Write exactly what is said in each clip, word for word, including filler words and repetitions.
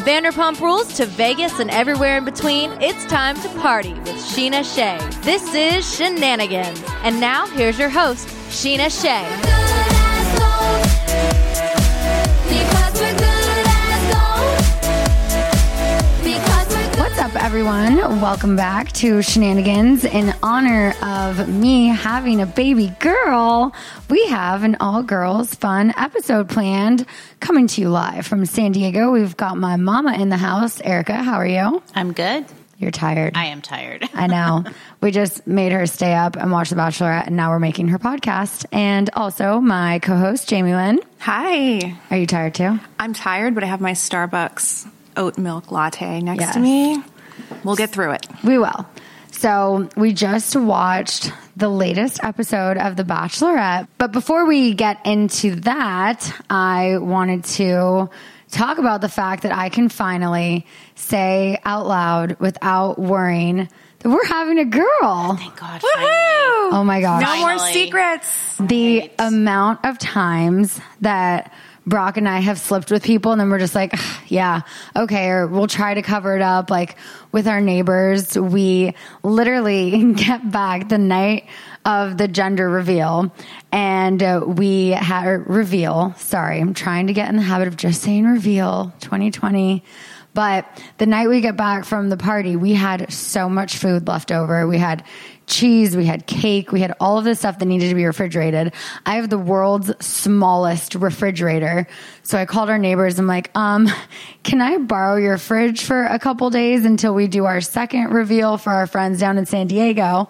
Vanderpump Rules to Vegas and everywhere in between, it's time to party with Sheena Shea. This is Shenanigans. And now, here's your host, Sheena Shea. What's up, everyone? Welcome back to Shenanigans. In honor of me having a baby girl, we have an all-girls fun episode planned coming to you live from San Diego. We've got my mama in the house. Erica, how are you? I'm good. You're tired. I am tired. I know. We just made her stay up and watch The Bachelorette, and now we're making her podcast. And also my co-host, Jamie Lynn. Hi. Are you tired too? I'm tired, but I have my Starbucks oat milk latte next Yes. to me. We'll get through it. We will. So we just watched the latest episode of The Bachelorette. But before we get into that, I wanted to talk about the fact that I can finally say out loud without worrying that we're having a girl. Thank God. Woohoo! Oh my gosh. No more Finally. secrets. The Right. amount of times that Brock and I have slipped with people and then we're just like, yeah, okay, or we'll try to cover it up. Like with our neighbors, we literally get back the night of the gender reveal and uh, we had a reveal. Sorry, I'm trying to get in the habit of just saying reveal twenty twenty. But the night we get back from the party, we had so much food left over. We had cheese, we had cake, we had all of this stuff that needed to be refrigerated. I have the world's smallest refrigerator. So I called our neighbors. I'm like, um, can I borrow your fridge for a couple days until we do our second reveal for our friends down in San Diego?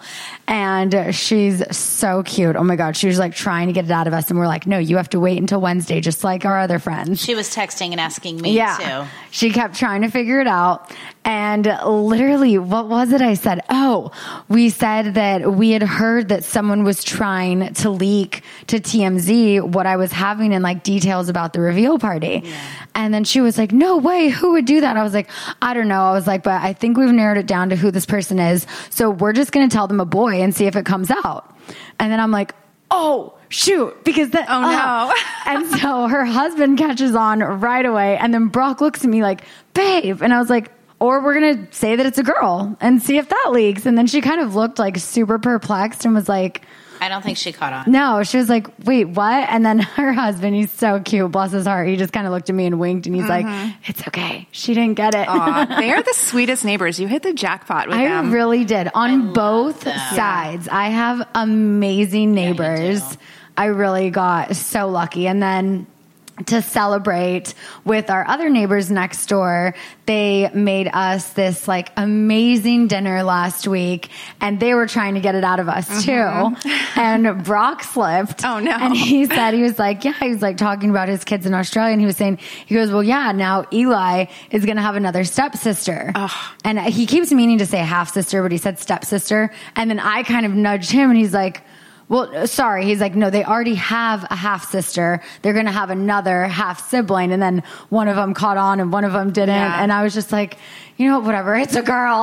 And she's so cute. Oh my God. She was like trying to get it out of us. And we're like, no, you have to wait until Wednesday, just like our other friends. She was texting and asking me Yeah. too. She kept trying to figure it out. And literally, what was it I said? Oh, we said that we had heard that someone was trying to leak to T M Z what I was having and like details about the reveal party. Yeah. And then she was like, no way, who would do that? I was like, I don't know. I was like, but I think we've narrowed it down to who this person is. So we're just going to tell them a boy and see if it comes out. And then I'm like, oh, shoot, because that, Oh, no. And so her husband catches on right away. And then Brock looks at me like, babe. And I was like, or we're going to say that it's a girl and see if that leaks. And then she kind of looked like super perplexed and was like, I don't think she caught on. no, she was like, wait, what? And then her husband, he's so cute, bless his heart. He just kind of looked at me and winked and he's Mm-hmm. like, it's okay. She didn't get it. Aw, they are the sweetest neighbors. You hit the jackpot with I them. really did on both them. sides. I have amazing neighbors. do. I really got so lucky. And then to celebrate with our other neighbors next door, they made us this like amazing dinner last week and they were trying to get it out of us Mm-hmm. too. And Brock slipped. Oh, no. And he said, he was like, yeah, he was like talking about his kids in Australia and he was saying, he goes, well, yeah, now Eli is going to have another stepsister. Ugh. And he keeps meaning to say half sister, but he said stepsister. And then I kind of nudged him and he's like, well, sorry. He's like, no, they already have a half sister. They're going to have another half sibling. And then one of them caught on and one of them didn't. Yeah. And I was just like, you know, whatever. It's a girl.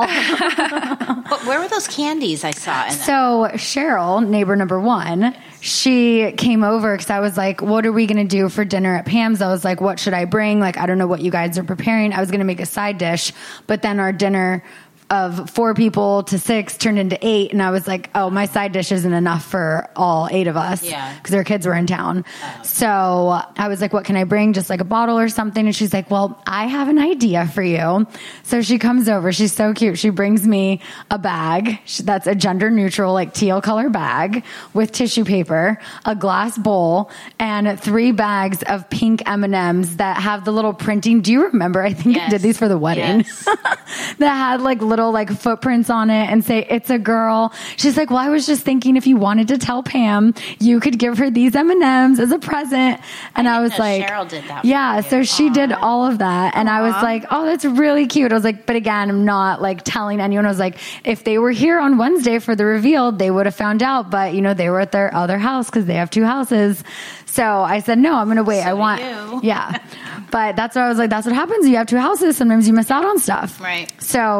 But where were those candies I saw in So Cheryl, neighbor number one, she came over because I was like, what are we going to do for dinner at Pam's? I was like, what should I bring? Like, I don't know what you guys are preparing. I was going to make a side dish, but then our dinner of four people to six turned into eight. And I was like, oh, my side dish isn't enough for all eight of us. Yeah. Because their kids were in town. So I was like, what can I bring? Just like a bottle or something. And she's like, well, I have an idea for you. So she comes over. She's so cute. She brings me a bag. She, that's a gender neutral, like teal color bag with tissue paper, a glass bowl, and three bags of pink M and M's that have the little printing. Do you remember? I think I Yes. did these for the wedding. Yes. That had like little like footprints on it and say it's a girl. She's like, well, I was just thinking if you wanted to tell Pam, you could give her these M and M's as a present. And I, I was didn't know like, Cheryl did that for yeah. you. So she did all of that. And I was like, oh, that's really cute. I was like, but again, I'm not like telling anyone. I was like, if they were here on Wednesday for the reveal, they would have found out. But you know, they were at their other house because they have two houses. So I said, no, I'm going to wait. So I want, you. yeah. But that's what I was like, that's what happens. You have two houses. Sometimes you miss out on stuff. Right. So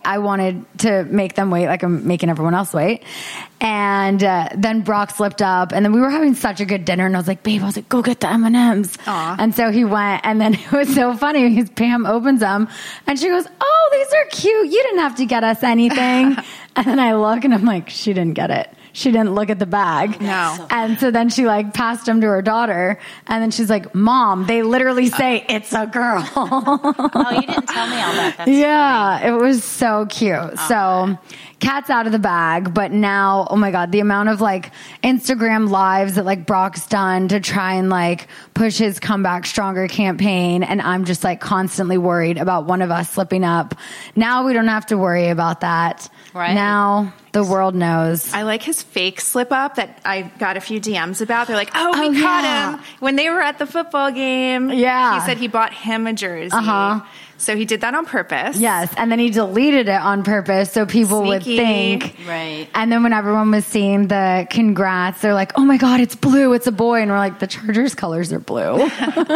I wanted to make them wait like I'm making everyone else wait. And uh, then Brock slipped up, and then we were having such a good dinner, and I was like, babe, I was like, go get the M and M's. Aw. And so he went, and then it was so funny because Pam opens them, and she goes, oh, these are cute. You didn't have to get us anything. And then I look, and I'm like, she didn't get it. She didn't look at the bag. No. And so then she like passed them to her daughter, and then she's like, Mom, they literally say it's a girl. Oh, you didn't tell me all that. That's Yeah, it was so cute. Oh. So cat's out of the bag, but now, oh my God, the amount of like Instagram lives that like Brock's done to try and like push his Comeback Stronger campaign. And I'm just like constantly worried about one of us slipping up. Now we don't have to worry about that. Right. Now the world knows. I like his fake slip up that I got a few D Ms about. They're like, oh, we Oh, caught yeah. him when they were at the football game. Yeah. He said he bought him a jersey. Uh-huh. So he did that on purpose. Yes, and then he deleted it on purpose so people would Sneaky. think. Right. And then when everyone was seeing the congrats, they're like, oh my God, it's blue, it's a boy. And we're like, the Chargers colors are blue.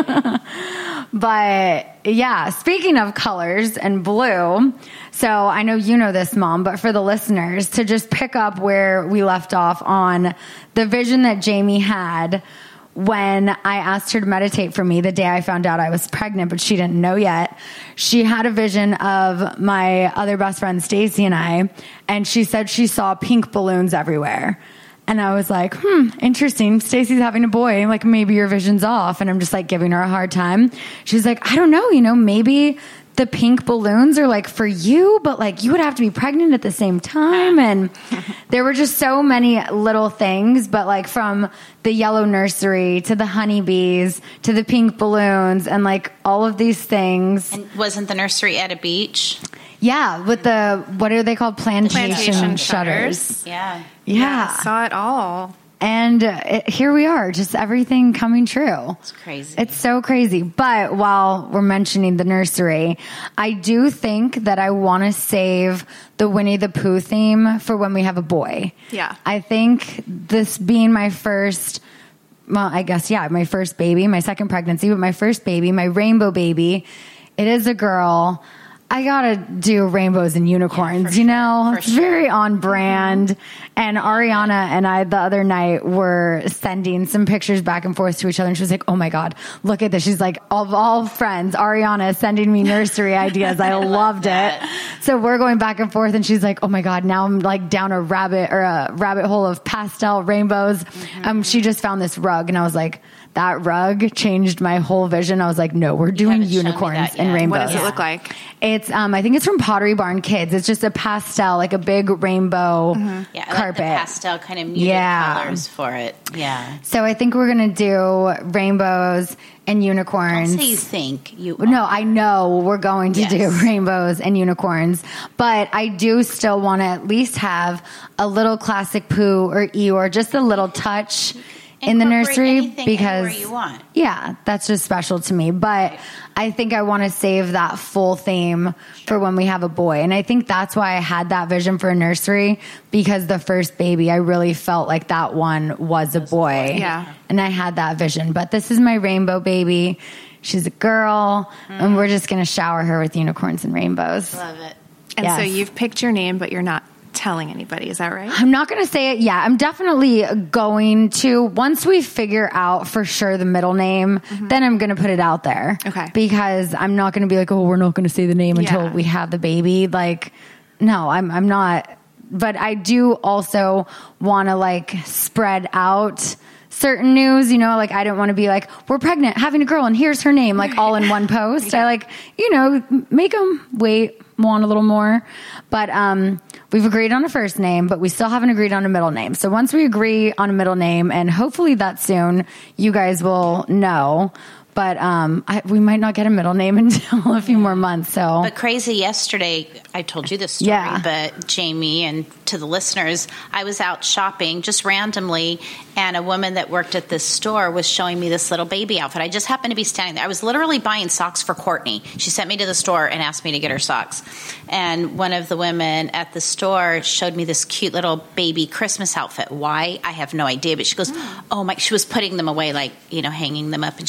But yeah, speaking of colors and blue, so I know you know this, Mom, but for the listeners, to just pick up where we left off on the vision that Jamie had when I asked her to meditate for me the day I found out I was pregnant, but she didn't know yet. She had a vision of my other best friend, Stacy, and I, and she said she saw pink balloons everywhere. And I was like, hmm, interesting. Stacy's having a boy. Like, maybe your vision's off. And I'm just like giving her a hard time. She's like, I don't know, you know, maybe the pink balloons are like for you, but like you would have to be pregnant at the same time. And there were just so many little things, but like from the yellow nursery to the honeybees to the pink balloons and like all of these things. And wasn't the nursery at a beach? Yeah, with the, what are they called? Plantation, Plantation shutters. shutters. Yeah. Yeah. Saw it all. And uh, it, here we are, just everything coming true. It's crazy. It's so crazy. But while we're mentioning the nursery, I do think that I want to save the Winnie the Pooh theme for when we have a boy. Yeah. I think this being my first, well, I guess, yeah, my first baby, my second pregnancy, but my first baby, my rainbow baby, it is a girl. I gotta do rainbows and unicorns, Yeah, you know? For It's sure. very on brand. And Ariana and I the other night were sending some pictures back and forth to each other, and she was like, oh my God, look at this. She's like, of all friends, Ariana is sending me nursery ideas. I, loved that. it. So we're going back and forth, and she's like, oh my God, now I'm like down a rabbit or a rabbit hole of pastel rainbows. Mm-hmm. Um, she just found this rug, and I was like, that rug changed my whole vision. I was like, no, we're doing haven't shown me unicorns that and yet. rainbows. What does it look like? It's, um, I think it's from Pottery Barn Kids. It's just a pastel, like a big rainbow Yeah, I like carpet. the pastel kind of muted Yeah. colors for it. Yeah. So I think we're going to do rainbows and unicorns. So you think you No, I know we're going to Yes. do rainbows and unicorns, but I do still want to at least have a little classic Pooh or Eeyore, just a little touch in the Incorporate nursery anything because anywhere you want. yeah, that's just special to me. But I think I want to save that full theme for when we have a boy. And I think that's why I had that vision for a nursery, because the first baby, I really felt like that one was a boy. Yeah. And I had that vision. But this is my rainbow baby. She's a girl, and we're just going to shower her with unicorns and rainbows. Love it. And so Yes. you've picked your name, but you're not telling anybody. Is that right? I'm not going to say it. Yeah, I'm definitely going to. Once we figure out for sure the middle name, then I'm going to put it out there. Okay. Because I'm not going to be like, oh, we're not going to say the name until Yeah. we have the baby. Like, no, I'm, I'm not. But I do also want to like spread out certain news, you know, like I didn't want to be like, we're pregnant, having a girl, and here's her name, like all in one post. I like, you know, make them wait, want a little more. But um, we've agreed on a first name, but we still haven't agreed on a middle name. So once we agree on a middle name, and hopefully that soon, you guys will know. But um, I, we might not get a middle name until a few more months. So, But crazy yesterday, I told you this story, Yeah. but Jamie and to the listeners, I was out shopping just randomly, and a woman that worked at this store was showing me this little baby outfit. I just happened to be standing there. I was literally buying socks for Courtney. She sent me to the store and asked me to get her socks. And one of the women at the store showed me this cute little baby Christmas outfit. Why? I have no idea. But she goes, oh my, she was putting them away, like, you know, hanging them up. And she's like, oh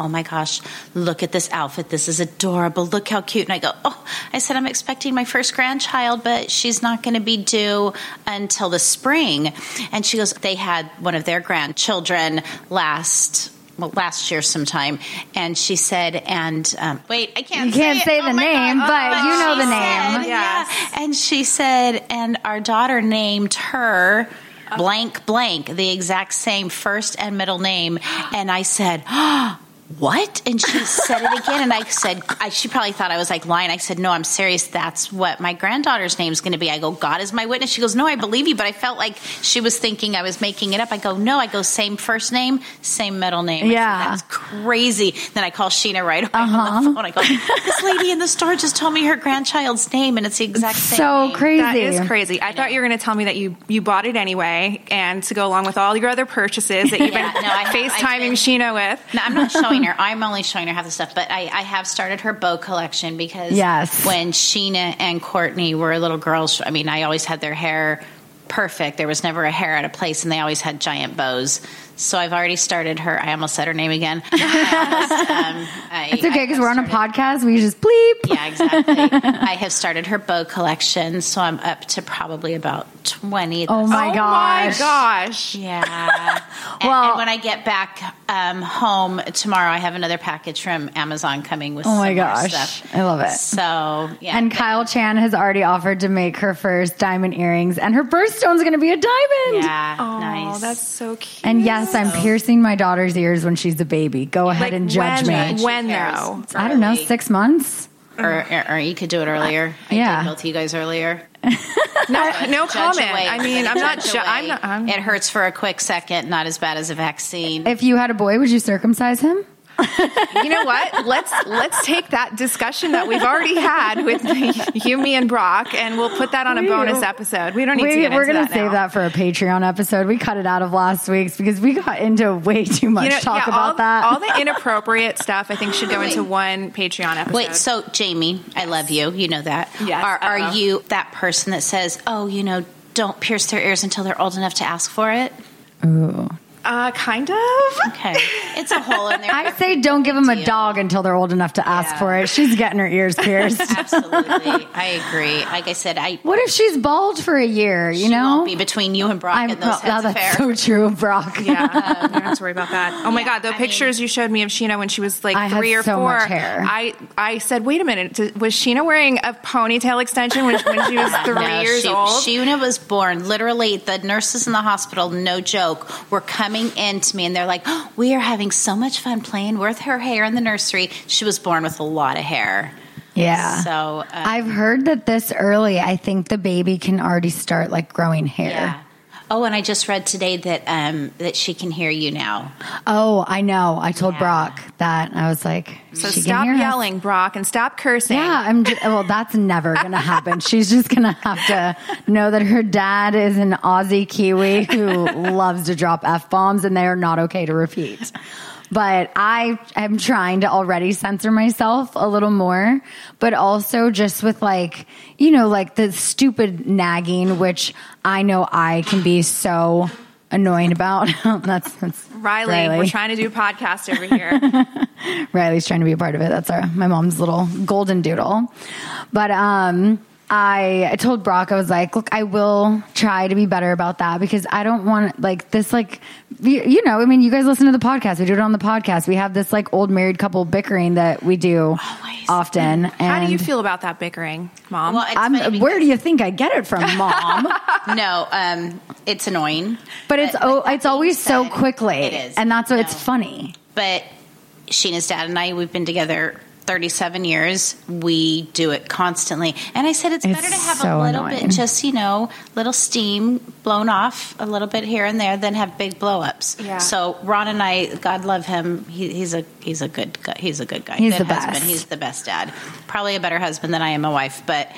oh my gosh, look at this outfit. This is adorable. Look how cute. And I go, oh, I said, I'm expecting my first grandchild, but she's not going to be due until the spring. And she goes, they had one of their grandchildren last Well, last year sometime, and she said, and um, wait, I can't. You can't say, say it. the oh name, God. but oh, you know she the said, name. Yeah. And she said, and our daughter named her blank blank, the exact same first and middle name, and I said, oh, what? And she said it again, and I said, I, she probably thought I was like lying. I said, no, I'm serious. That's what my granddaughter's name is going to be. I go, God is my witness. She goes, no, I believe you, but I felt like she was thinking I was making it up. I go, no, I go, same first name, same middle name. Yeah. I said, that's crazy. Then I call Sheena right away Uh-huh. on the phone. I go, this lady in the store just told me her grandchild's name, and it's the exact same So name. crazy. That is crazy. I, thought you were going to tell me that you, you bought it anyway, and to go along with all your other purchases that you've Yeah, been no, I have- FaceTiming I've been- Sheena with. No, I'm not showing her. I'm only showing her half the stuff, but I, I have started her bow collection because Yes. when Sheena and Courtney were little girls, I mean, I always had their hair perfect. There was never a hair out of place, and they always had giant bows. So I've already started her. I almost said her name again. I almost, um, I, It's okay I because have we're on a started- podcast. We just bleep. Yeah, exactly. I have started her bow collection, so I'm up to probably about twenty. Oh my oh gosh. my gosh. Yeah. And, Well- and when I get back um, home tomorrow, I have another package from Amazon coming with Oh my some more gosh. stuff. I love it. So, yeah. And Kyle Chan has already offered to make her first diamond earrings, and her birthstone's going to be a diamond. yeah, Oh, nice. that's so cute. And yes, I'm piercing my daughter's ears when she's a baby. Go ahead Like, and judge when, me. When, Cares. though? I don't know, Early. six months? Or, or, or you could do it earlier. I Yeah. did both of you guys earlier. No, no Judge comment. away, I mean, I'm not. judge Ju- away. I'm not. I'm, It hurts for a quick second, not as bad as a vaccine. If you had a boy, would you circumcise him? you know what? Let's let's take that discussion that we've already had with you, me, and Brock, and we'll put that on a We- bonus episode. We don't need to We, get we're into going to that save now. that for a Patreon episode. We cut it out of last week's because we got into way too much You know, talk yeah, about all, that. all the inappropriate stuff, I think, should go into one Patreon episode. Wait, so Jamie, I love you. You know that. Yes, Are, are uh-oh. you that person that says, oh, you know, don't pierce their ears until they're old enough to ask for it? Ooh. uh, kind of. Okay. It's a hole in there. I say don't give them a Deal. dog until they're old enough to ask Yeah. for it. She's getting her ears pierced. Absolutely. I agree. Like I said, I What if she's bald for a year, you she know? won't be between you and Brock I'm, and those oh, heads of that's hair. so true, Brock. Yeah, you don't have to worry about that. Oh my Yeah, God, the I pictures you showed me of Sheena when she was like I had three or so four. much hair. I I said, wait a minute, d- was Sheena wearing a ponytail extension when, when she was three No, years she, old? Sheena was born. Literally, the nurses in the hospital, no joke, were coming in to me and they're like, oh, we are having so much fun playing with her hair in the nursery. She was born with a lot of hair. Yeah. So, um, I've heard that this early, I think the baby can already start like growing hair. yeah. Oh, and I just read today that um, that she can hear you now. Oh, I know. I told Yeah. Brock that. I was like, so she stop can hear us. yelling, Brock, and stop cursing. Yeah, I'm just, well, that's never going to happen. She's just going to have to know that her dad is an Aussie Kiwi who loves to drop F-bombs and they are not okay to repeat. But I am trying to already censor myself a little more, but also just with like, you know, like the stupid nagging, which I know I can be so annoying about. that's, that's Riley, we're trying to do a podcast over here. Riley's trying to be a part of it. That's our my mom's little golden doodle. But um I, I told Brock, I was like, look, I will try to be better about that because I don't want like this, like, you, you know, I mean, you guys listen to the podcast. We do it on the podcast. We have this like old married couple bickering that we do Always. often. How do you and feel about that bickering, Mom? Well, it's I'm, funny where do because- you think I get it from, Mom? No, um, it's annoying. But it's But oh, with that it's always being so said, quickly. it is. And that's what No. it's funny. But Sheena's dad and I, we've been together thirty-seven years. We do it constantly. And I said it's, It's better to have so a little annoying. bit, just, you know, little steam blown off a little bit here and there than have big blow-ups. Yeah. So Ron and I, God love him, he, he's a he's a good guy. He's a good guy. He's good the husband. best. He's the best dad. Probably a better husband than I am a wife, but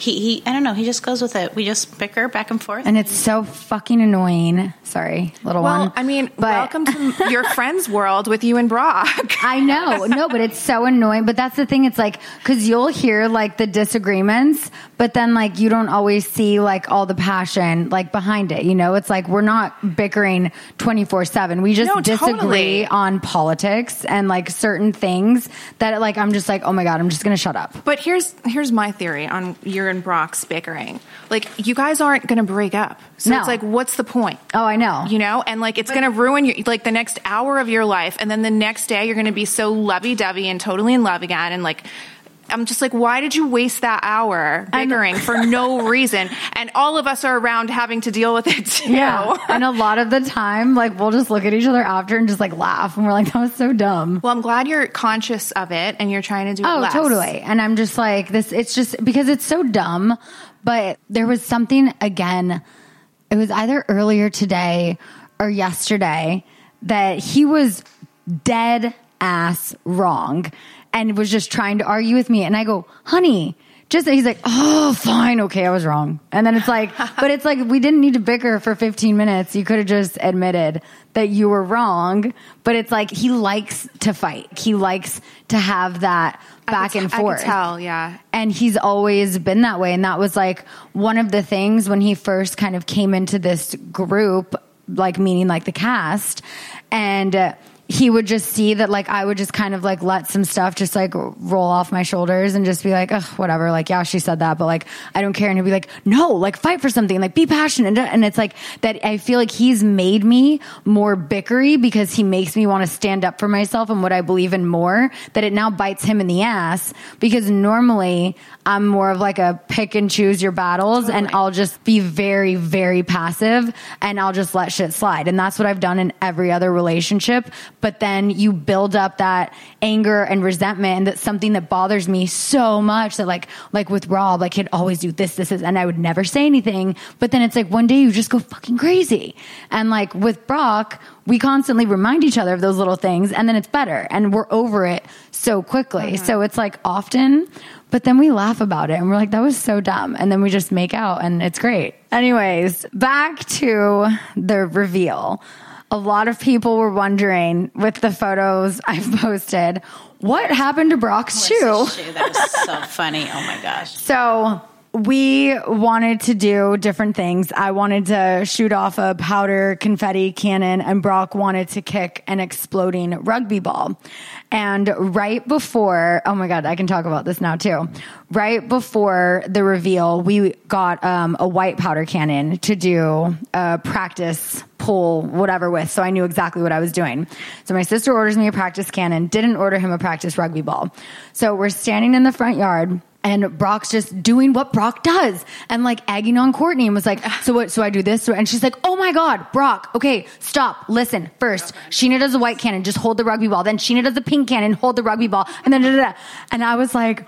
he, he, I don't know, he just goes with it. We just bicker back and forth. And it's so fucking annoying. Sorry, little well, one. Well, I mean, but, welcome to your friend's world with you and Brock. I know. No, but it's so annoying. But that's the thing. It's like, because you'll hear like the disagreements, but then like you don't always see like all the passion like behind it. You know, it's like we're not bickering twenty-four seven. We just no, disagree totally. on politics and like certain things that like I'm just like, oh my God, I'm just going to shut up. But here's here's my theory on your and Brock's bickering. Like, you guys aren't going to break up. So No. it's like, what's the point? Oh, I know. You know, and like it's going to ruin your like the next hour of your life, and then the next day you're going to be so lovey-dovey and totally in love again. And like, I'm just like, why did you waste that hour bickering for no reason? And all of us are around having to deal with it too. Yeah. And a lot of the time, like we'll just look at each other after and just like laugh, and we're like, that was so dumb. Well, I'm glad you're conscious of it and you're trying to do it Oh, less. totally. And I'm just like, this, it's just because it's so dumb. But there was something, again, it was either earlier today or yesterday that he was dead ass wrong and was just trying to argue with me. And I go, honey, just, he's like, oh, fine. Okay, I was wrong. And then it's like, but it's like, we didn't need to bicker for fifteen minutes. You could have just admitted that you were wrong. But it's like, he likes to fight. He likes to have that back I could, and forth. I could tell, yeah. And he's always been that way. And that was like one of the things when he first kind of came into this group, like meaning like the cast. And uh, he would just see that like I would just kind of like let some stuff just like roll off my shoulders and just be like, ugh, whatever. Like, yeah, she said that, but like, I don't care. And he'd be like, no, like fight for something, like be passionate. And it's like that I feel like he's made me more bickery because he makes me want to stand up for myself and what I believe in more, that it now bites him in the ass, because normally I'm more of like a pick and choose your battles. Totally. And I'll just be very, very passive and I'll just let shit slide. And that's what I've done in every other relationship. But then you build up that anger and resentment, and that's something that bothers me so much that like, like with Rob, like he'd always do this, this is, and I would never say anything. But then it's like one day you just go fucking crazy. And like with Brock, we constantly remind each other of those little things, and then it's better and we're over it so quickly. Mm-hmm. So it's like often, but then we laugh about it and we're like, that was so dumb. And then we just make out and it's great. Anyways, back to the reveal. A lot of people were wondering with the photos I've posted, what happened to Brock's shoe? shoe? That was so funny. Oh my gosh. So we wanted to do different things. I wanted to shoot off a powder confetti cannon, and Brock wanted to kick an exploding rugby ball. And right before, oh my God, I can talk about this now too. Right before the reveal, we got um, a white powder cannon to do a practice pull, whatever with. So I knew exactly what I was doing. So my sister orders me a practice cannon, didn't order him a practice rugby ball. So we're standing in the front yard, and Brock's just doing what Brock does and like egging on Courtney, and was like, so what, so I do this. And she's like, oh my God, Brock, okay, stop, listen. First, Sheena does a white cannon, just hold the rugby ball. Then Sheena does a pink cannon, hold the rugby ball. And then, da, da, da. And I was like,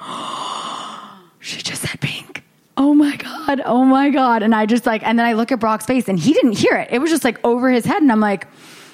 oh, she just said pink. Oh my God. Oh my God. And I just like, and then I look at Brock's face and he didn't hear it. It was just like over his head. And I'm like,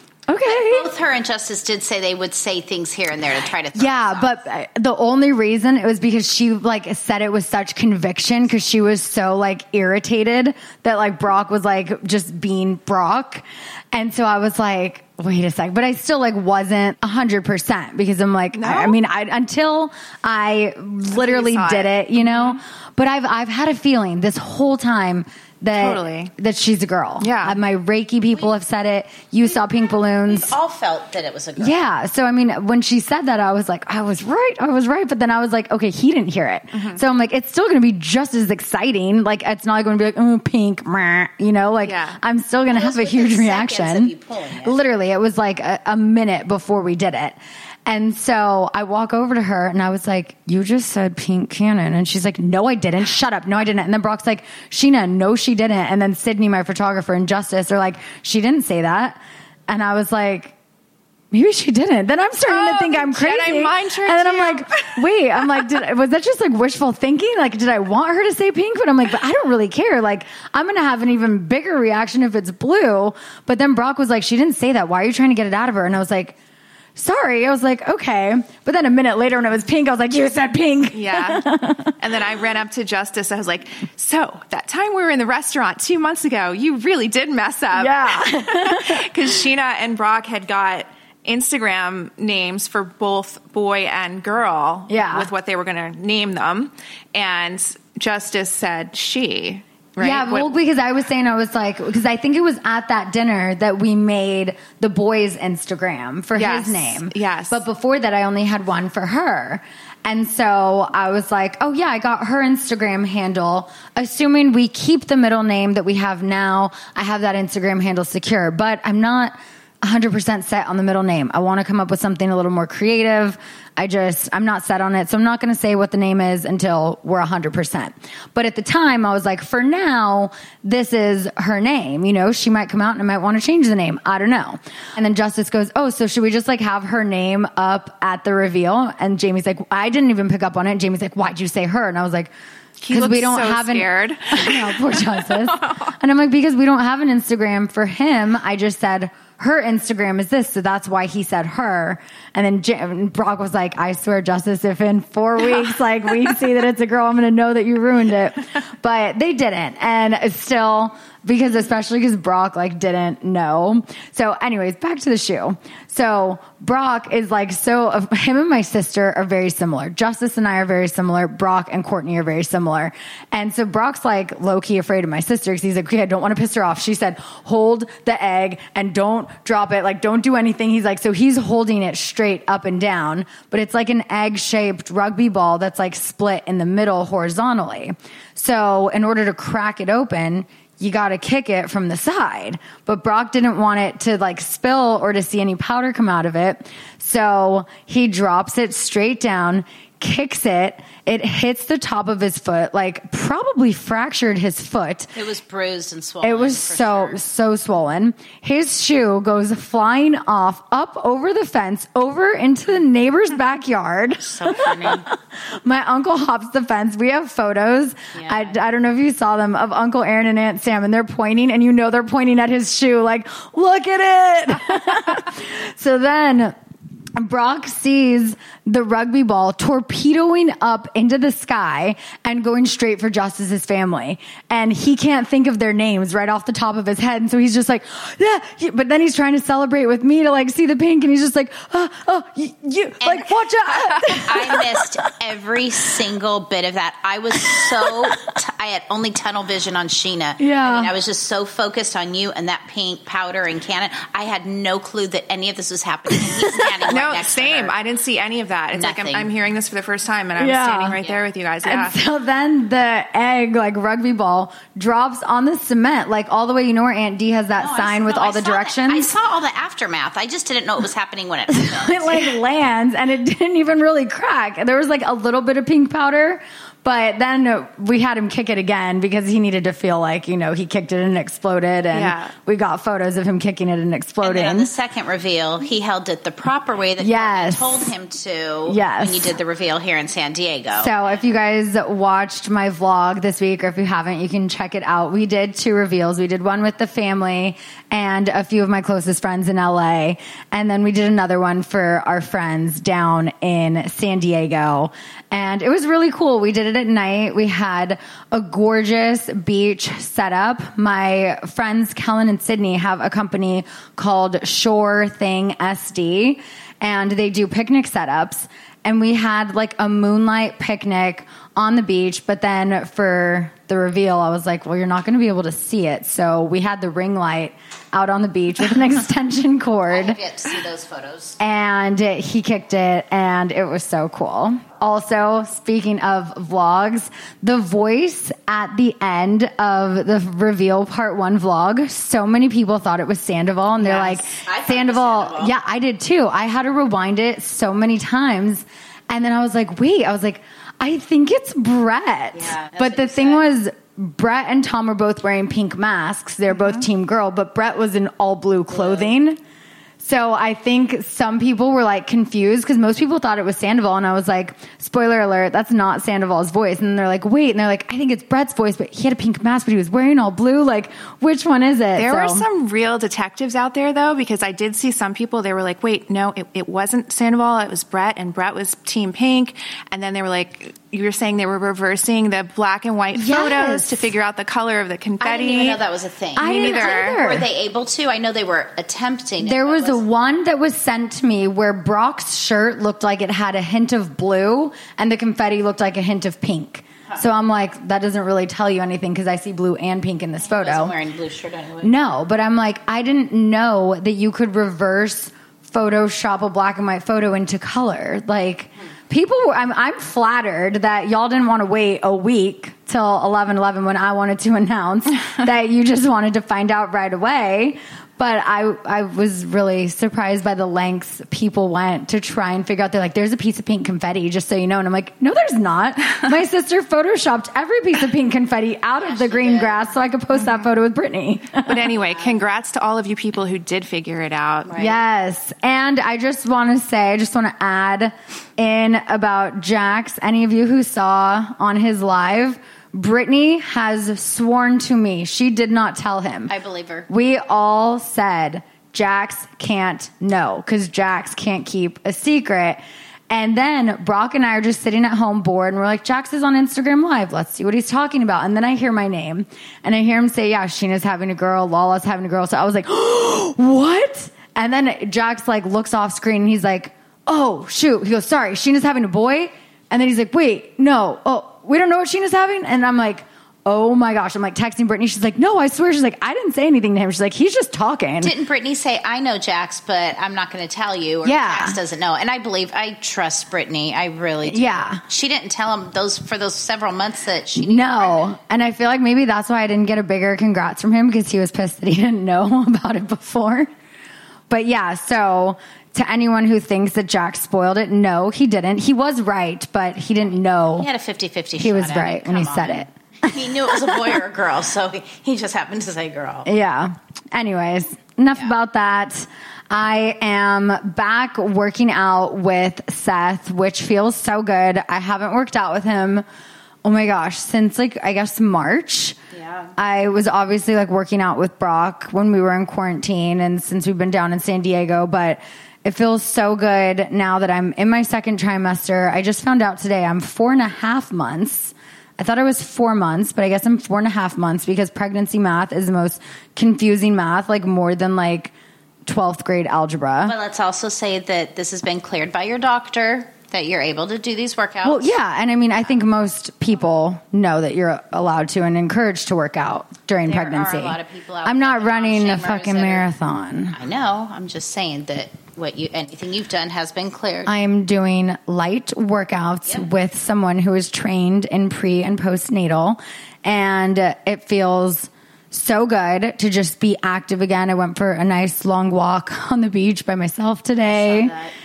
okay. Both her and Justice did say they would say things here and there to try to throw yeah, but the only reason it was because she like said it with such conviction, because she was so like irritated that like Brock was like just being Brock. And so I was like, wait a sec. But I still like wasn't a hundred percent, because I'm like, no? I, I mean, I, until I literally did it. it, you know, mm-hmm. But I've, I've had a feeling this whole time that, totally. that she's a girl. Yeah. My Reiki people we, have said it. You saw pink balloons. We all felt that it was a girl. Yeah. So, I mean, when she said that, I was like, I was right. I was right. But then I was like, okay, he didn't hear it. Mm-hmm. So I'm like, it's still going to be just as exciting. Like, it's not going to be like, oh, pink, meh, you know, like yeah. I'm still going to have a huge reaction. It. Literally, it was like a, a minute before we did it. And so I walk over to her and I was like, you just said pink cannon. And she's like, no, I didn't. Shut up. No, I didn't. And then Brock's like, Sheena, no, she didn't. And then Sydney, my photographer, and Justice are like, she didn't say that. And I was like, maybe she didn't. Then I'm starting oh, to think I'm crazy. Jedi mind trick and then you. I'm like, wait, I'm like, did, was that just like wishful thinking? Like, did I want her to say pink? But I'm like, but I don't really care. Like, I'm going to have an even bigger reaction if it's blue. But then Brock was like, she didn't say that. Why are you trying to get it out of her? And I was like, sorry. I was like, okay. But then a minute later when it was pink, I was like, you said pink. Yeah. And then I ran up to Justice. I was like, so that time we were in the restaurant two months ago, you really did mess up. Yeah. Because Sheena and Brock had got Instagram names for both boy and girl yeah. with what they were going to name them. And Justice said she. Right? Yeah, well, what, because I was saying, I was like, because I think it was at that dinner that we made the boy's Instagram for yes, his name. Yes. But before that, I only had one for her. And so I was like, oh, yeah, I got her Instagram handle. Assuming we keep the middle name that we have now, I have that Instagram handle secure. But I'm not one hundred percent set on the middle name. I want to come up with something a little more creative. I just, I'm not set on it. So I'm not going to say what the name is until we're one hundred percent. But at the time, I was like, for now, this is her name. You know, she might come out and I might want to change the name. I don't know. And then Justice goes, oh, so should we just like have her name up at the reveal? And Jamie's like, I didn't even pick up on it. And Jamie's like, why'd you say her? And I was like, because we don't so have an, scared. No, poor Justice. And I'm like, because we don't have an Instagram for him. I just said, her Instagram is this, so that's why he said her. And then Jim, Brock was like, I swear, Justice, if in four weeks, like, we see that it's a girl, I'm going to know that you ruined it. But they didn't. And it's still, because especially because Brock, like, didn't know. So anyways, back to the shoe. So Brock is like, so uh, him and my sister are very similar. Justice and I are very similar. Brock and Courtney are very similar. And so Brock's like low-key afraid of my sister because he's like, okay, I don't want to piss her off. She said, hold the egg and don't drop it. Like, don't do anything. He's like, so he's holding it straight up and down, but it's like an egg-shaped rugby ball that's like split in the middle horizontally. So in order to crack it open, you got to kick it from the side. But Brock didn't want it to like spill or to see any powder come out of it. So he drops it straight down, kicks it. It hits the top of his foot, like probably fractured his foot. It was bruised and swollen. It was so, sure. so swollen. His shoe goes flying off, up over the fence, over into the neighbor's backyard. So funny. My uncle hops the fence. We have photos. Yeah. I, I don't know if you saw them of Uncle Aaron and Aunt Sam, and they're pointing, and you know they're pointing at his shoe, like, look at it. So then Brock sees the rugby ball torpedoing up into the sky and going straight for Justice's family. And he can't think of their names right off the top of his head. And so he's just like, yeah. But then he's trying to celebrate with me to like see the pink. And he's just like, oh, oh you, you like, watch out. I missed every single bit of that. I was so, t- I had only tunnel vision on Sheena. Yeah. I mean, I was just so focused on you and that pink powder and cannon. I had no clue that any of this was happening. And he's standing right no, next same. to her. I didn't see any of that. It's Nothing. like I'm, I'm hearing this for the first time, and I'm Yeah. standing right there with you guys. Yeah. And so then the egg, like rugby ball, drops on the cement, like all the way. You know where Aunt Dee has that No, I sign saw- with no, all I the saw directions? that. I saw all the aftermath. I just didn't know it was happening when it happened. It like lands and it didn't even really crack. There was like a little bit of pink powder, but then we had him kick it again because he needed to feel like, you know, he kicked it and it exploded. And Yeah. we got photos of him kicking it and And exploding. then on the second reveal, he held it the proper way that Yes. you told him to Yes. when you did the reveal here in San Diego. So if you guys watched my vlog this week, or if you haven't, you can check it out. We did two reveals. We did one with the family and a few of my closest friends in L A. And then we did another one for our friends down in San Diego. And it was really cool. We did it at night. We had a gorgeous beach setup. My friends Kellen and Sydney have a company called Shore Thing S D, and they do picnic setups. And we had like a moonlight picnic on the beach, but then for the reveal, I was like, well, you're not going to be able to see it. So we had the ring light out on the beach with an extension I cord. have yet to see those photos. And he kicked it, and it was so cool. Also, speaking of vlogs, the voice at the end of the reveal part one vlog, so many people thought it was Sandoval, and they're Yes. like, I thought it was Sandoval. Sandoval. Yeah, I did too. I had to rewind it so many times, and then I was like, wait, I was like, I think it's Brett. Yeah, that's but what the you thing said. was, Brett and Tom were both wearing pink masks. They're both team girl, but Brett was in all blue clothing. So I think some people were like confused because most people thought it was Sandoval. And I was like, spoiler alert, that's not Sandoval's voice. And they're like, wait. And they're like, I think it's Brett's voice, but he had a pink mask, but he was wearing all blue. Like, which one is it? There so. were some real detectives out there, though, because I did see some people, they were like, wait, no, it, it wasn't Sandoval. It was Brett, and Brett was Team Pink. And then they were like, you were saying they were reversing the black and white yes. photos to figure out the color of the confetti. I didn't even know that was a thing. I Me didn't neither. either. Were they able to? I know they were attempting. There it, was a was one that was sent to me where Brock's shirt looked like it had a hint of blue and the confetti looked like a hint of pink. Huh. So I'm like, that doesn't really tell you anything because I see blue and pink in this photo. I wasn't wearing a blue shirt anyway. No, but I'm like, I didn't know that you could reverse Photoshop a black and white photo into color. Like, hmm. people were, I'm, I'm flattered that y'all didn't want to wait a week till eleven eleven when I wanted to announce that you just wanted to find out right away. But I I was really surprised by the lengths people went to try and figure out. They're like, there's a piece of pink confetti, just so you know. And I'm like, no, there's not. My sister photoshopped every piece of pink confetti out yeah, of the green did. grass so I could post that photo with Brittany. But anyway, congrats to all of you people who did figure it out. Right. Yes. And I just want to say, I just want to add in about Jax. Any of you who saw on his live, Brittany has sworn to me she did not tell him. I believe her. We all said Jax can't know because Jax can't keep a secret. And then Brock and I are just sitting at home bored and we're like, Jax is on Instagram Live. Let's see what he's talking about. And then I hear my name and I hear him say, yeah, Sheena's having a girl. Lala's having a girl. So I was like, oh, what? And then Jax like looks off screen and he's like, oh, shoot. He goes, sorry, Sheena's having a boy. And then he's like, wait, no. Oh, we don't know what Sheena's having? And I'm like, oh my gosh. I'm like texting Brittany. She's like, no, I swear. She's like, I didn't say anything to him. She's like, he's just talking. Didn't Brittany say, I know Jax, but I'm not going to tell you? Or Yeah. Jax doesn't know. And I believe, I trust Brittany. I really do. Yeah. She didn't tell him those for those several months that she knew. No. And I feel like maybe that's why I didn't get a bigger congrats from him because he was pissed that he didn't know about it before. But yeah, so to anyone who thinks that Jax spoiled it, no, he didn't. He was right, but he didn't know. He had a fifty-fifty shot. He was at right it. when he Come said on. it. He knew it was a boy or a girl, so he, he just happened to say girl. Yeah. Anyways, enough Yeah. about that. I am back working out with Seth, which feels so good. I haven't worked out with him, oh my gosh, since like, I guess March. Yeah. I was obviously like working out with Brock when we were in quarantine and since we've been down in San Diego, but it feels so good now that I'm in my second trimester. I just found out today I'm four and a half months. I thought I was four months, but I guess I'm four and a half months because pregnancy math is the most confusing math, like more than like twelfth grade algebra. But let's also say that this has been cleared by your doctor, that you're able to do these workouts. Well, yeah. And I mean, I think most people know that you're allowed to and encouraged to work out during There pregnancy. are a lot of people out I'm there not that running a shamers fucking that are- marathon. I know. I'm just saying that what you anything you've done has been cleared. I am doing light workouts Yep. with someone who is trained in pre and postnatal, and it feels so good to just be active again. I went for a nice long walk on the beach by myself today, I saw that.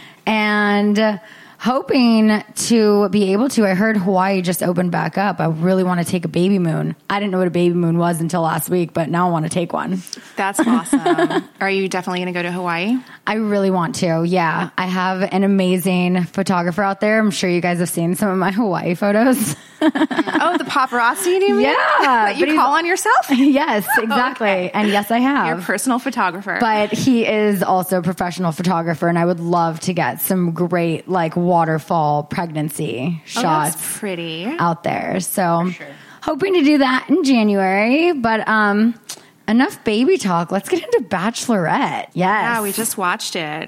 and hoping to be able to. I heard Hawaii just opened back up. I really want to take a baby moon. I didn't know what a baby moon was until last week, but now I want to take one. That's awesome. Are you definitely going to go to Hawaii? I really want to. Yeah. I have an amazing photographer out there. I'm sure you guys have seen some of my Hawaii photos. Oh, the paparazzi, do you mean? Yeah, That you but he's- call on yourself? Yes, exactly. Okay. And yes, I have. Your personal photographer. But he is also a professional photographer, and I would love to get some great like waterfall pregnancy Oh, shots that's pretty. out there. So sure. hoping to do that in January. But um, enough baby talk. Let's get into Bachelorette. Yes. Yeah, we just watched it.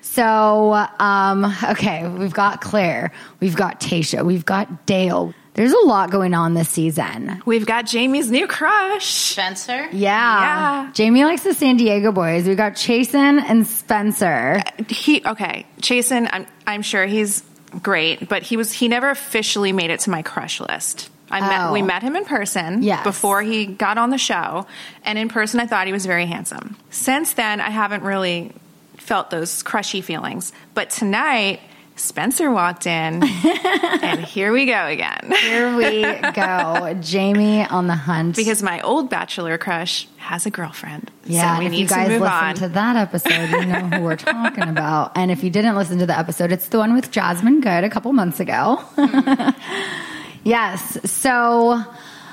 So, um, okay, we've got Claire, we've got Tayshia, we've got Dale. There's a lot going on this season. We've got Jamie's new crush. Spencer? Yeah. Yeah. Jamie likes the San Diego boys. We got Chasen and Spencer. He okay, Chasen, I'm I'm sure he's great, but he was he never officially made it to my crush list. I met Oh. we met him in person Yes. before he got on the show, and in person I thought he was very handsome. Since then, I haven't really felt those crushy feelings. But tonight, Spencer walked in, and here we go again. Here we go. Jamie on the hunt. Because my old bachelor crush has a girlfriend. Yeah, so we and if need you guys to move listen on. to that episode, you know who we're talking about. And if you didn't listen to the episode, it's the one with Jasmine Good a couple months ago. Yes. So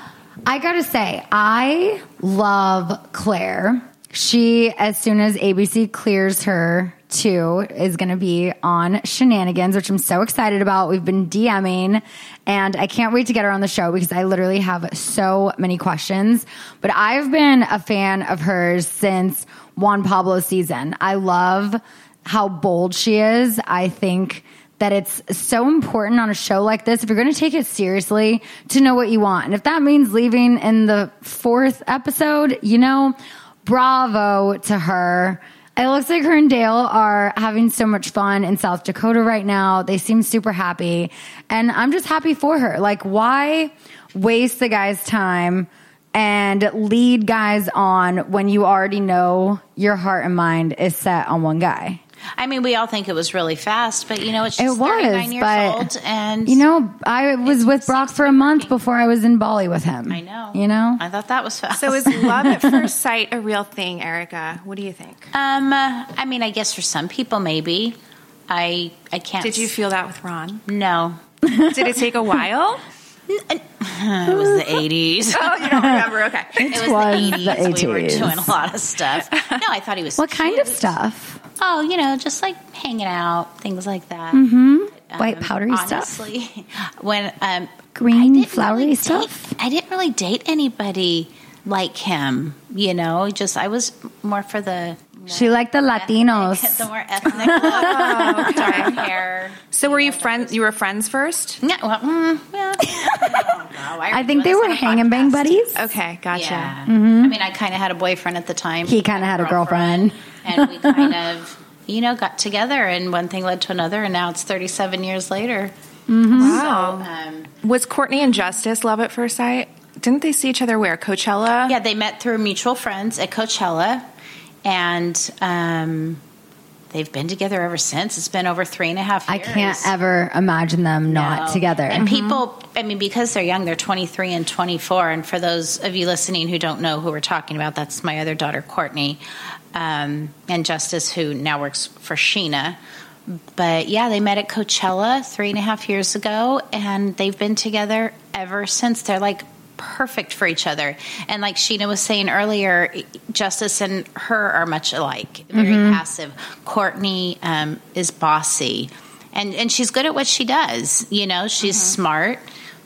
I got to say, I love Claire. She, as soon as A B C clears her too, is going to be on Shenanigans, which I'm so excited about. We've been DMing, and I can't wait to get her on the show because I literally have so many questions. But I've been a fan of hers since Juan Pablo's season. I love how bold she is. I think that it's so important on a show like this, if you're going to take it seriously, to know what you want. And if that means leaving in the fourth episode, you know, bravo to her. It looks like her and Dale are having so much fun in South Dakota right now. They seem super happy. And I'm just happy for her. Like, why waste the guy's time and lead guys on when you already know your heart and mind is set on one guy? I mean, we all think it was really fast, but you know, it's It just was, thirty-nine years but old, and you know, I was with Brock for a month before I was in Bali with him. I know. You know, I thought that was fast. So is love at first sight a real thing, Erica? What do you think? um, uh, I mean, I guess for some people, maybe. I I can't. Did you s- feel that with Ron? No. Did it take a while? It was the eighties. Oh, you don't remember? Okay. It was, was the the eighties. We were eighties. doing a lot of stuff. No, I thought he was. what kind of cute. stuff? Oh, you know, just like hanging out, things like that. Mm-hmm. Um, White powdery stuff? honestly, when um, Green I didn't flowery really stuff? Date, I didn't really date anybody like him. You know, just I was more for the. She liked the Latinos. The more ethnic look, dark hair. So were you friends? You were friends first? Yeah, well, mm, yeah. I don't know. Why are I we think they doing were this on a hang and bang podcast? buddies. Okay, gotcha. Yeah. Mm-hmm. I mean, I kind of had a boyfriend at the time. He kinda had a girlfriend. And we kind of, you know, got together, and one thing led to another, and now it's thirty-seven years later. Wow. Um, Was Courtney and Justice love at first sight? Didn't they see each other where? Coachella? yeah, they met through mutual friends at Coachella, and um, they've been together ever since. It's been over three and a half I years. can't ever imagine them not No. together. And people, I mean, because they're young, they're twenty-three and twenty-four. And for those of you listening who don't know who we're talking about, that's my other daughter, Courtney, um, and Justice, who now works for Sheena. But yeah, they met at Coachella three and a half years ago, and they've been together ever since. They're like perfect for each other. And like Sheena was saying earlier, Justice and her are much alike, very Mm-hmm. passive. Courtney um, is bossy, and and she's good at what she does. You know, she's Mm-hmm. smart,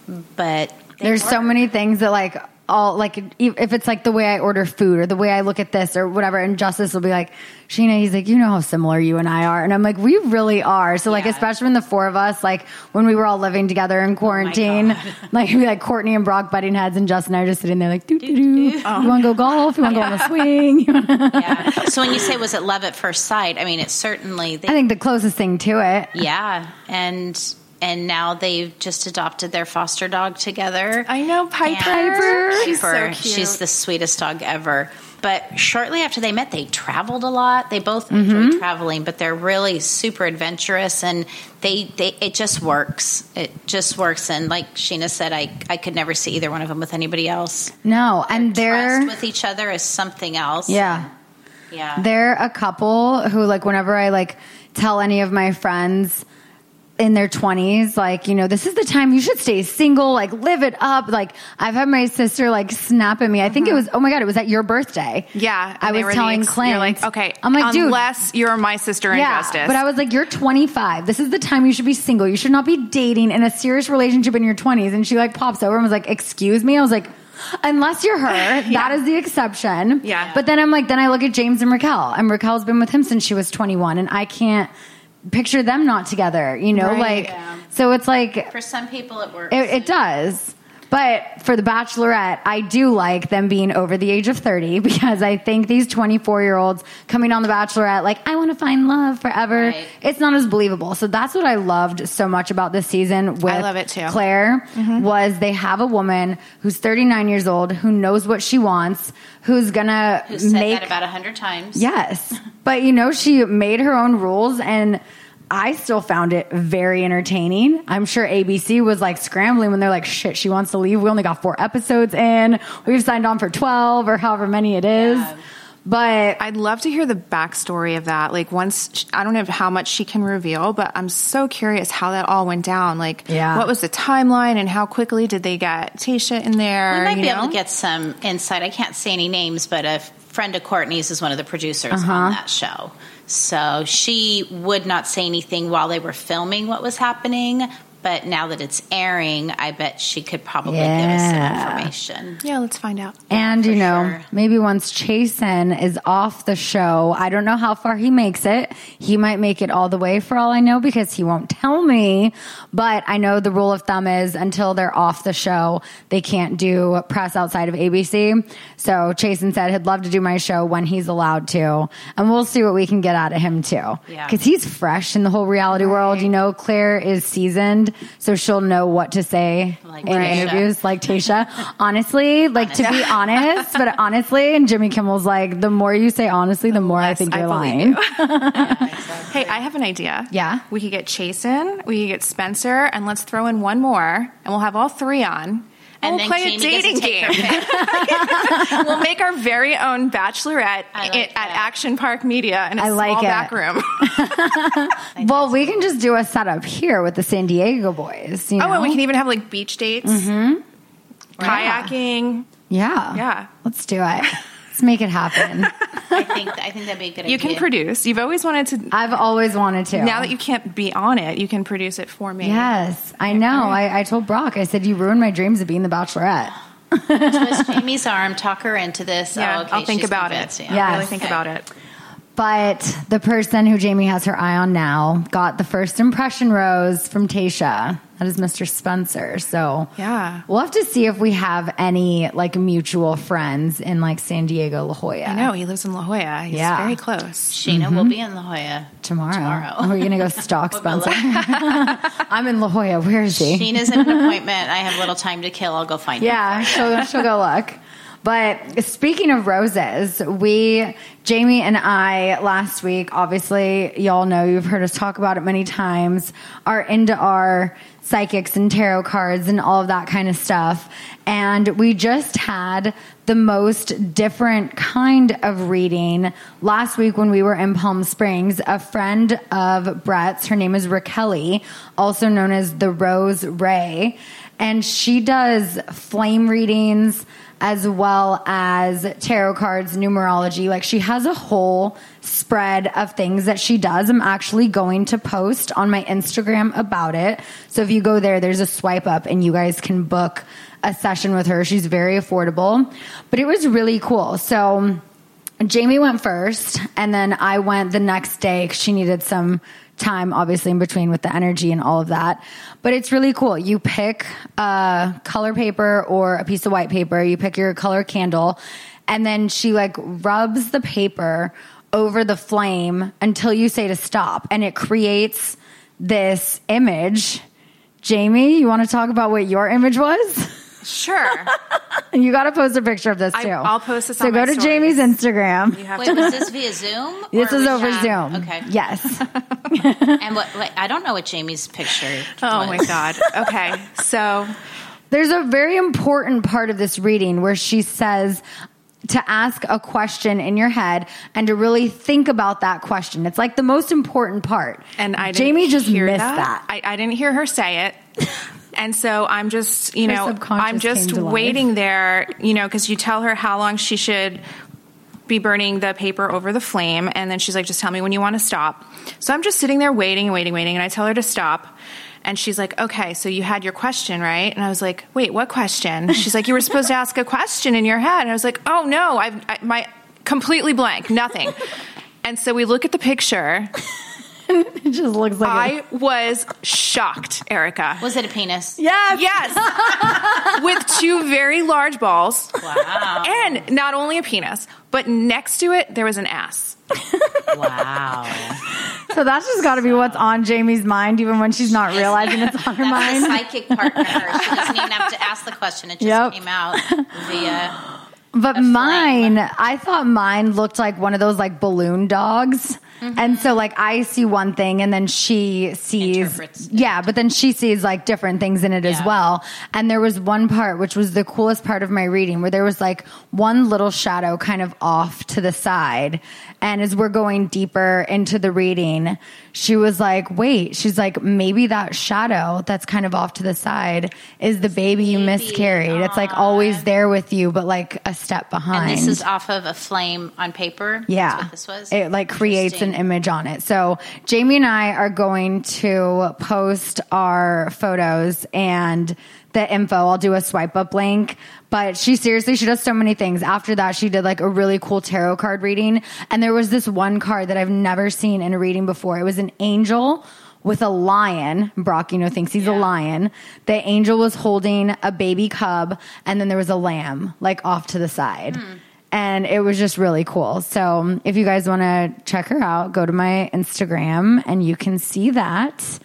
but they There's so work. many things that like all like if it's like the way I order food or the way I look at this or whatever, and Justice will be like, Sheena, he's like, you know how similar you and I are, and I'm like, we really are. So like, Yeah. especially when the four of us, like when we were all living together in quarantine, God. like it'd be like Courtney and Brock butting heads, and Justin and I are just sitting there like, doo doo doo. You want to go golf? You want to go on a swing? Yeah. So when you say was it love at first sight, I mean it's certainly. They, I think the closest thing to it. yeah, and and now they've just adopted their foster dog together. I know, Piper. And She's so Piper, cute. she's the sweetest dog ever. But shortly after they met, they traveled a lot. They both Mm-hmm. enjoy traveling, but they're really super adventurous, and they, they it just works. It just works. And like Sheena said, I I could never see either one of them with anybody else. No, and they're Trust with each other is something else. yeah. Yeah. They're a couple who, like, whenever I like tell any of my friends in their twenties, like, you know, this is the time you should stay single, like, live it up. Like, I've had my sister like snap at me. I think it was, oh my God, it was at your birthday. Yeah. I and they was were telling the ex- Clint. You're like, okay, I'm like, dude. unless you're my sister in Yeah, Justice. but I was like, you're twenty-five. This is the time you should be single. You should not be dating in a serious relationship in your twenties. And she like pops over and was like, excuse me? I was like, unless you're her, that is the exception. Yeah. But then I'm like, then I look at James and Raquel, and Raquel's been with him since she was twenty-one, and I can't picture them not together, you know, Right. like, Yeah. so it's like, For some people, it works. it, it does. But for the Bachelorette, I do like them being over the age of thirty, because I think these twenty-four-year-olds coming on the Bachelorette, like, I want to find love forever. Right. It's not as believable. So that's what I loved so much about this season with I love it too. Claire, was they have a woman who's thirty-nine years old, who knows what she wants, who's gonna Who said make that about a hundred times. Yes. But, you know, she made her own rules, and I still found it very entertaining. I'm sure A B C was like scrambling when they're like, shit, she wants to leave. We only got four episodes in. We've signed on for twelve or however many it is. Yeah. But I'd love to hear the backstory of that. Like once, I don't know how much she can reveal, but I'm so curious how that all went down. Like yeah. what was the timeline and how quickly did they get Tayshia in there? We might you be know? able to get some insight. I can't say any names, but a friend of Courtney's is one of the producers uh-huh. on that show. So she would not say anything while they were filming what was happening. But now that it's airing, I bet she could probably yeah. give us some information. Yeah, let's find out. And, yeah, you know, sure. maybe once Chasen is off the show, I don't know how far he makes it. He might make it all the way for all I know because he won't tell me. But I know the rule of thumb is until they're off the show, they can't do press outside of A B C. So Chasen said he'd love to do my show when he's allowed to. And we'll see what we can get out of him, too. Yeah. Because he's fresh in the whole reality right. world. You know, Claire is seasoned. So she'll know what to say like in Tayshia. interviews, like Tayshia. Honestly, like Honest. to be honest, but honestly, and Jimmy Kimmel's like, the more you say honestly, the more I think you're I lying. You. Hey, I have an idea. Yeah. We could get Chasen, we could get Spencer, and let's throw in one more, and we'll have all three on. And we'll then play Jamie a dating game. We'll make our very own bachelorette like it, at Action Park Media in a I small like it. back room. Well, we can just do a setup here with the San Diego boys. You know? Oh, and we can even have like beach dates, mm-hmm. kayaking. Yeah. Yeah. Let's do it. Let's make it happen. I think I think that'd be a good You idea. can produce. You've always wanted to. I've always wanted to. Now that you can't be on it, you can produce it for me. Yes, I know. I, I told Brock, I said, you ruined my dreams of being the Bachelorette. Twist Jamie's arm, talk her into this. Yeah, oh, okay, I'll think she's about convinced, it. Yeah. Yes. I'll really think Okay. about it. But the person who Jamie has her eye on now got the first impression rose from Tayshia. That is Mister Spencer. So Yeah. we'll have to see if we have any like mutual friends in like San Diego, La Jolla. I know he lives in La Jolla. He's Yeah. very close. Sheena will be in La Jolla Tomorrow. Tomorrow. We're going to go stalk We'll go Spencer. I'm in La Jolla. Where is he? Sheena's in an appointment. I have little time to kill. I'll go find Yeah, him. she'll, she'll go look. But speaking of roses, we, Jamie and I, last week, obviously, y'all know, you've heard us talk about it many times, are into our psychics and tarot cards and all of that kind of stuff. And we just had the most different kind of reading last week when we were in Palm Springs. A friend of Brett's, her name is Raquel, also known as the Rose Ray, and she does flame readings as well as tarot cards, numerology. Like, she has a whole spread of things that she does. I'm actually going to post on my Instagram about it. So if you go there, there's a swipe up and you guys can book a session with her. She's very affordable. But it was really cool. So Jamie went first, and then I went the next day because she needed some time, obviously, in between with the energy and all of that. But it's really cool. You pick a color paper or a piece of white paper. You pick your color candle, and then she like rubs the paper over the flame until you say to stop, and it creates this image. Jamie, you want to talk about what your image was? Sure. And you got to post a picture of this too. I, I'll post this so on go my to stories. Jamie's Instagram. You have Wait, to. was this via Zoom? This or is was over that- Zoom. Okay. Yes. And what, what? I don't know what Jamie's picture. Oh was. my God. Okay. So There's a very important part of this reading where she says to ask a question in your head and to really think about that question. It's like the most important part. And I didn't Jamie just hear missed that. that. I, I didn't hear her say it. And so I'm just, you Her know, subconscious I'm just came to life. waiting there, you know, because you tell her how long she should be burning the paper over the flame. And then she's like, just tell me when you want to stop. So I'm just sitting there waiting and waiting, waiting. And I tell her to stop. And she's like, okay, so you had your question, right? And I was like, wait, what question? She's like, you were supposed to ask a question in your head. And I was like, oh no, I've, I, my completely blank, nothing. And so we look at the picture. It just looks like I was shocked, Erica. Was it a penis? Yes. Yes. With two very large balls. Wow. And not only a penis, but next to it, there was an ass. Wow. So that's just got to be what's on Jamie's mind, even when she's not realizing it's on her That's mind. the psychic part of her. She doesn't even have to ask the question. It just Yep. came out via. But mine, I thought mine looked like one of those like balloon dogs. Mm-hmm. And so like I see one thing and then she sees, yeah, but then she sees like different things in it yeah. as well. And there was one part, which was the coolest part of my reading, where there was like one little shadow kind of off to the side. And as we're going deeper into the reading, she was like, wait, she's like, maybe that shadow that's kind of off to the side is the baby you miscarried. Aww. It's like always there with you, but like a step behind. And this is off of a flame on paper? Yeah. That's what this was? It like creates an image on it. So Jamie and I are going to post our photos and the info. I'll do a swipe up link, but she seriously, she does so many things. After that, she did like a really cool tarot card reading. And there was this one card that I've never seen in a reading before. It was an angel with a lion. Brock, you know, thinks he's yeah. a lion. The angel was holding a baby cub, and then there was a lamb like off to the side. Hmm. And it was just really cool. So if you guys want to check her out, go to my Instagram and you can see that.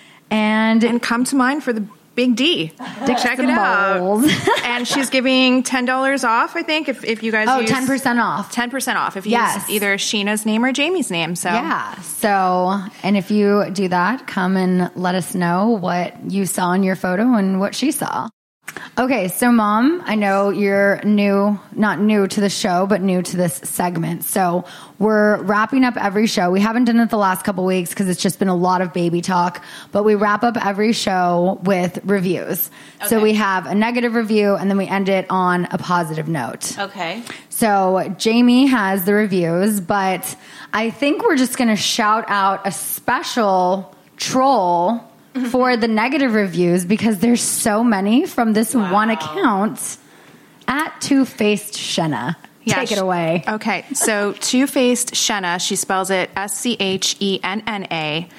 And, and come to mine for the Big D. Check it out. And she's giving ten dollars off, I think, if, if you guys oh, use... ten percent off. ten percent off if you yes. use either Sheena's name or Jamie's name. So yeah. So, and if you do that, come and let us know what you saw in your photo and what she saw. Okay, so Mom, I know you're new, not new to the show, but new to this segment. So we're wrapping up every show. We haven't done it the last couple weeks because it's just been a lot of baby talk, but we wrap up every show with reviews. Okay. So we have a negative review and then we end it on a positive note. Okay. So Jamie has the reviews, but I think we're just going to shout out a special troll for the negative reviews because there's so many from this wow. one account at Two-Faced Shenna. Yeah, Take it away. Okay, so Two-Faced Shenna, she spells it S C H E N N A.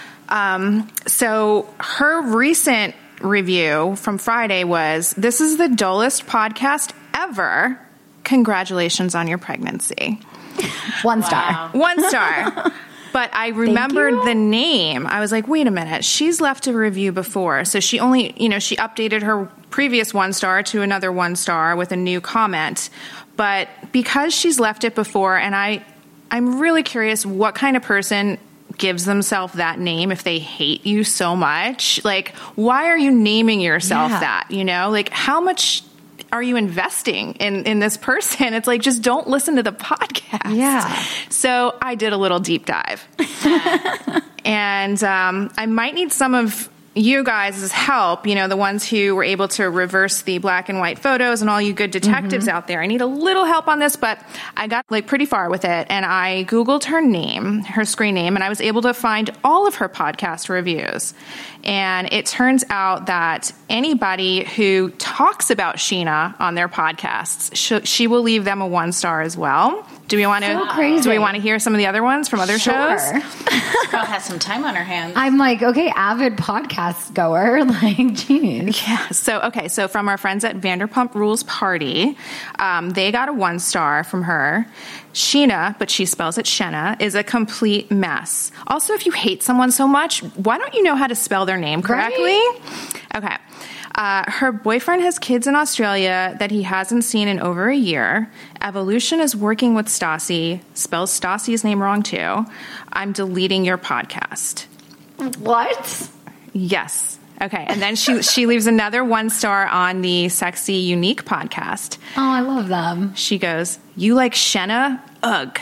Um, so her recent review from Friday was, "This is the dullest podcast ever. Congratulations on your pregnancy." One wow. star. One star. But I remembered the name. I was like, wait a minute. She's left a review before. So she only, you know, she updated her previous one star to another one star with a new comment. But because she's left it before, and I, I'm really curious what kind of person gives themselves that name if they hate you so much. Like, why are you naming yourself yeah. that? You know, like how much are you investing in, in this person? It's like, just don't listen to the podcast. Yeah. So I did a little deep dive. and um, I might need some of you guys' help, you know, the ones who were able to reverse the black and white photos and all you good detectives mm-hmm. out there. I need a little help on this, but I got like pretty far with it. And I Googled her name, her screen name, and I was able to find all of her podcast reviews. And it turns out that anybody who talks about Sheena on their podcasts, she, she will leave them a one star as well. Do we want to? So crazy. Do we want to hear some of the other ones from other sure. shows? Girl has some time on her hands. I'm like, okay, avid podcast goer. Like, geez. Yeah. So okay. So from our friends at Vanderpump Rules Party, um, they got a one star from her. Sheena, but she spells it Shenna, is a complete mess. Also, if you hate someone so much, why don't you know how to spell their name correctly? Right? Okay. Uh, her boyfriend has kids in Australia that he hasn't seen in over a year. Evolution is working with Stassi. Spells Stassi's name wrong, too. I'm deleting your podcast. What? Yes. Okay. And then she she leaves another one star on the Sexy Unique podcast. Oh, I love them. She goes, "You like Shenna? Ugh."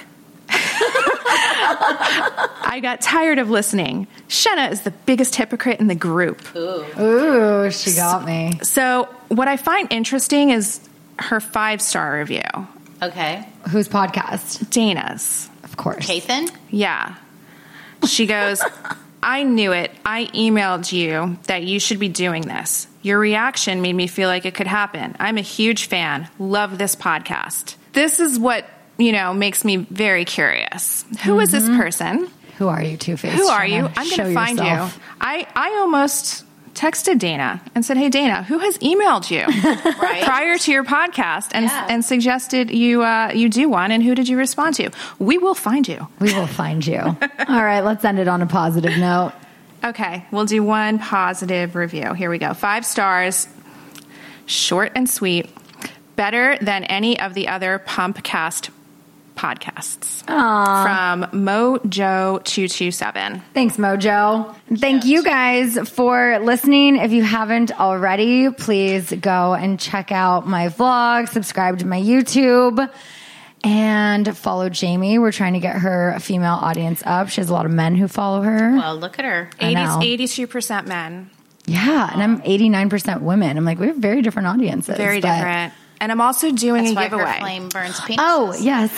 I got tired of listening. Shenna is the biggest hypocrite in the group. Ooh. Ooh, she got me. So what I find interesting is her five-star review. Okay. Whose podcast? Dana's. Of course. Kathan? Yeah. She goes, "I knew it. I emailed you that you should be doing this. Your reaction made me feel like it could happen. I'm a huge fan. Love this podcast." This is what, you know, makes me very curious. Who mm-hmm. is this person? Who are you, Two-Faced? Who are you? I'm going to find yourself. you. I, I almost texted Dana and said, "Hey, Dana, who has emailed you right. prior to your podcast and yeah. and suggested you uh, you do one, and who did you respond to?" We will find you. We will find you. All right, let's end it on a positive note. Okay, we'll do one positive review. Here we go. Five stars, short and sweet. better than any of the other Pumpcast podcasts. Aww. From Mojo two two seven. Thanks, Mojo. Thank you guys for listening. If you haven't already, please go and check out my vlog, subscribe to my YouTube, and follow Jamie. We're trying to get her a female audience up. She has a lot of men who follow her. Well, look at her. I know. eighty-two percent men. Yeah, and I'm eighty-nine percent women. I'm like, we have very different audiences. Very but- different. And I'm also doing That's a why giveaway. her flame burns penises. Oh, yes.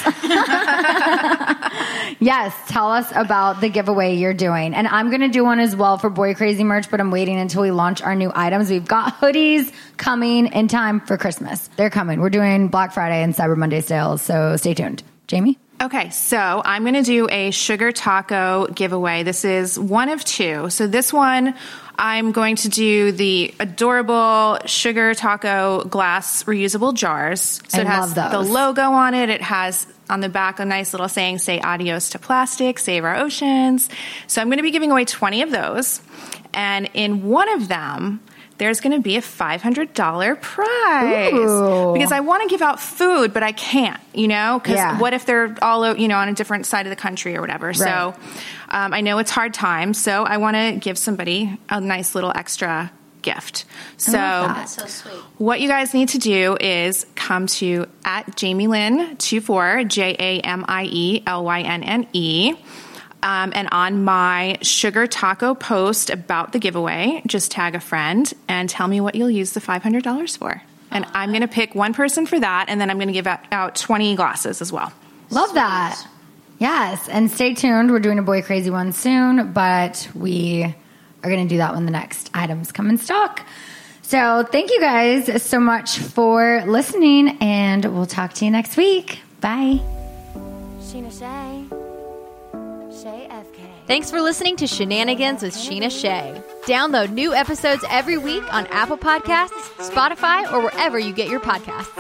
Yes, tell us about the giveaway you're doing. And I'm going to do one as well for Boy Crazy merch, but I'm waiting until we launch our new items. We've got hoodies coming in time for Christmas. They're coming. We're doing Black Friday and Cyber Monday sales, so stay tuned. Jamie? Okay, so I'm going to do a sugar taco giveaway. This is one of two. So this one, I'm going to do the adorable sugar taco glass reusable jars. So I it has love those. the logo on it. It has on the back a nice little saying, say adios to plastic, save our oceans. So I'm going to be giving away twenty of those. And in one of them, there's going to be a five hundred dollars prize. Ooh. Because I want to give out food, but I can't, you know, because Yeah. what if they're all, you know, on a different side of the country or whatever. So um, I know it's hard times. So I want to give somebody a nice little extra gift. So That's so sweet. what you guys need to do is come to at Jamie Lynn twenty-four, J A M I E L Y N N E. Um, and on my sugar taco post about the giveaway, just tag a friend and tell me what you'll use the five hundred dollars for. And I'm going to pick one person for that, and then I'm going to give out, out twenty glasses as well. Love that. Yes, and stay tuned. We're doing a Boy Crazy one soon, but we are going to do that when the next items come in stock. So thank you guys so much for listening, and we'll talk to you next week. Bye. Sheena Shea. Shea F K. Thanks for listening to Shenanigans with Sheena Shea. Download new episodes every week on Apple Podcasts, Spotify, or wherever you get your podcasts.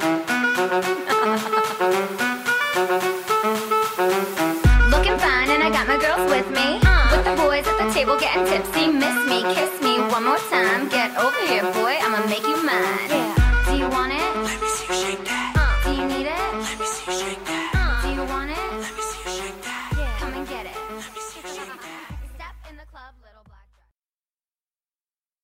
Looking fine and I got my girls with me. With the boys at the table getting tipsy. Miss me, kiss me one more time. Get over here, boy, I'ma make you mine.